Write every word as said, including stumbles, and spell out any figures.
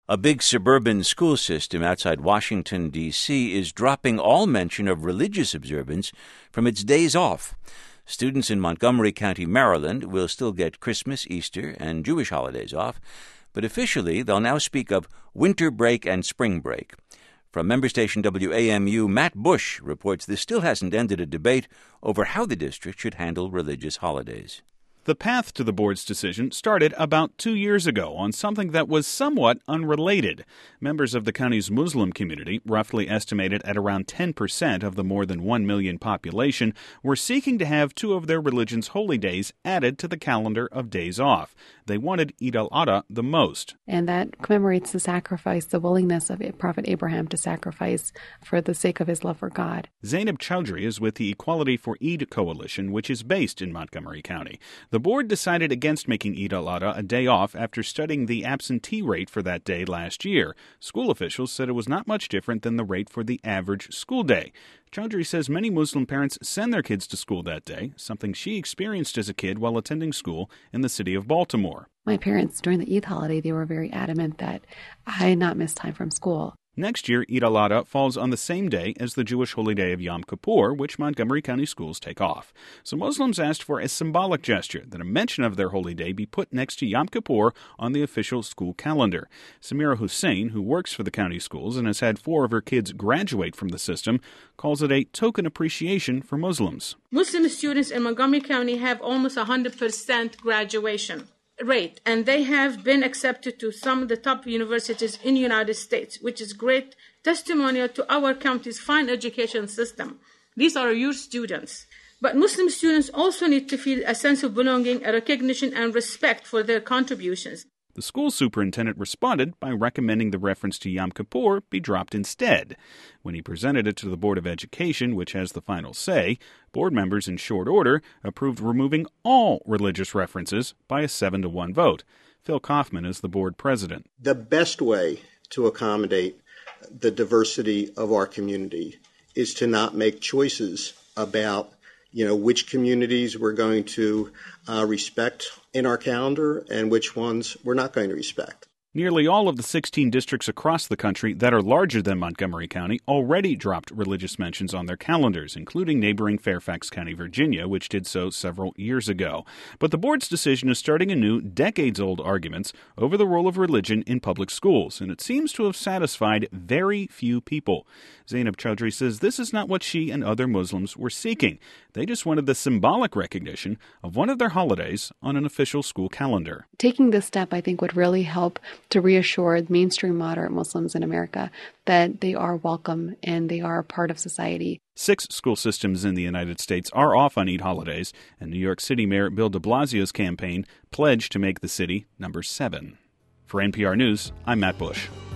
A big suburban school system outside Washington, D C is dropping all mention of religious observance from its days off. Students in Montgomery County, Maryland, will still get Christmas, Easter, and Jewish holidays off, but officially they'll now speak of winter break and spring break. From member station W A M U, Matt Bush reports this still hasn't ended a debate over how the district should handle religious holidays. The path to the board's decision started about two years ago on something that was somewhat unrelated. Members of the county's Muslim community, roughly estimated at around ten percent of the more than one million population, were seeking to have two of their religion's holy days added to the calendar of days off. They wanted Eid al-Adha the most. And that commemorates the sacrifice, the willingness of Prophet Abraham to sacrifice for the sake of his love for God. Zainab Chowdhury is with the Equality for Eid Coalition, which is based in Montgomery County. The board decided against making Eid al-Adha a day off after studying the absentee rate for that day last year. School officials said it was not much different than the rate for the average school day. Chowdhury says many Muslim parents send their kids to school that day, something she experienced as a kid while attending school in the city of Baltimore. My parents, during the Eid holiday, they were very adamant that I not miss time from school. Next year, Eid al-Adha falls on the same day as the Jewish holy day of Yom Kippur, which Montgomery County schools take off. So Muslims asked for a symbolic gesture that a mention of their holy day be put next to Yom Kippur on the official school calendar. Samira Hussein, who works for the county schools and has had four of her kids graduate from the system, calls it a token appreciation for Muslims. Muslim students in Montgomery County have almost one hundred percent graduation rate, and they have been accepted to some of the top universities in the United States, which is great testimonial to our county's fine education system. These are your students. But Muslim students also need to feel a sense of belonging, a recognition, and respect for their contributions. The school superintendent responded by recommending the reference to Yom Kippur be dropped instead. When he presented it to the Board of Education, which has the final say, board members in short order approved removing all religious references by a seven to one vote. Phil Kaufman is the board president. The best way to accommodate the diversity of our community is to not make choices about you know, which communities we're going to uh, respect in our calendar and which ones we're not going to respect. Nearly all of the sixteen districts across the country that are larger than Montgomery County already dropped religious mentions on their calendars, including neighboring Fairfax County, Virginia, which did so several years ago. But the board's decision is starting anew decades-old arguments over the role of religion in public schools, and it seems to have satisfied very few people. Zainab Chowdhury says this is not what she and other Muslims were seeking. They just wanted the symbolic recognition of one of their holidays on an official school calendar. Taking this step, I think, would really help to reassure mainstream moderate Muslims in America that they are welcome and they are a part of society. Six school systems in the United States are off on Eid holidays, and New York City Mayor Bill de Blasio's campaign pledged to make the city number seven. For N P R News, I'm Matt Bush.